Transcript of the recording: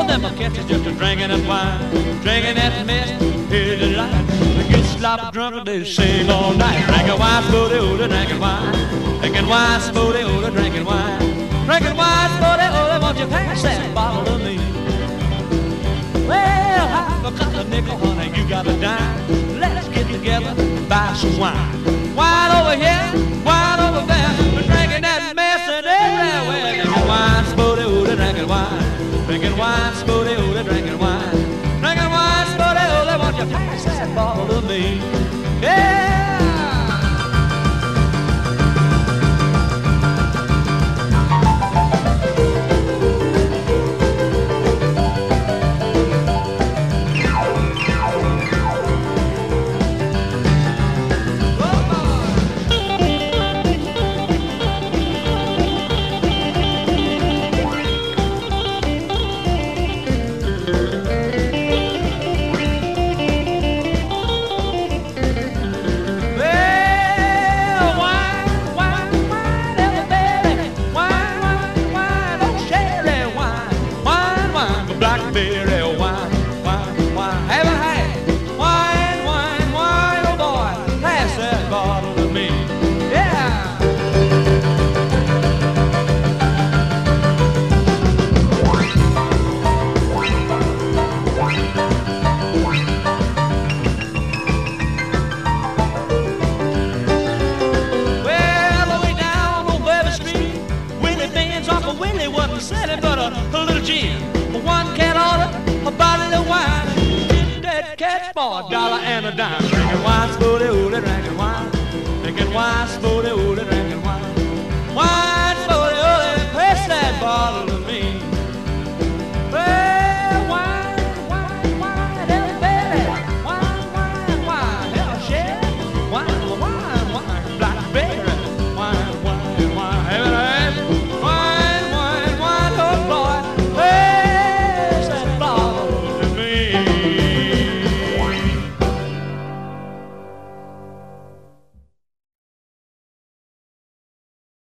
them a catch just a drinking that wine, drinking that mess. Here's the light. They get sloppy drunk and they sing all night. Drinking wine, spooty, ooh, drinking wine. Drinking wine, spooty, ooh, drinking wine. Drinking wine, spooty, ooh, won't you pass that bottle to me? Well, I've got a nickel, honey, you got a dime. Let's get together and buy some wine. Wine over here, wine over there. We're drinking that mess and everywhere. Drinking wine, spooty, ooh, drinking wine. Drinking wine, spooty, ooh, drinking wine. Drinking wine, spooty, ooh, won't you pass that bottle to me? Yeah! Selling but a little gin, one can order a bottle of wine. Get that cat for $1 and a dime. Drinking wine, spooty, ooh, drinking wine. Drinking wine, spooty, ooh, drinking wine.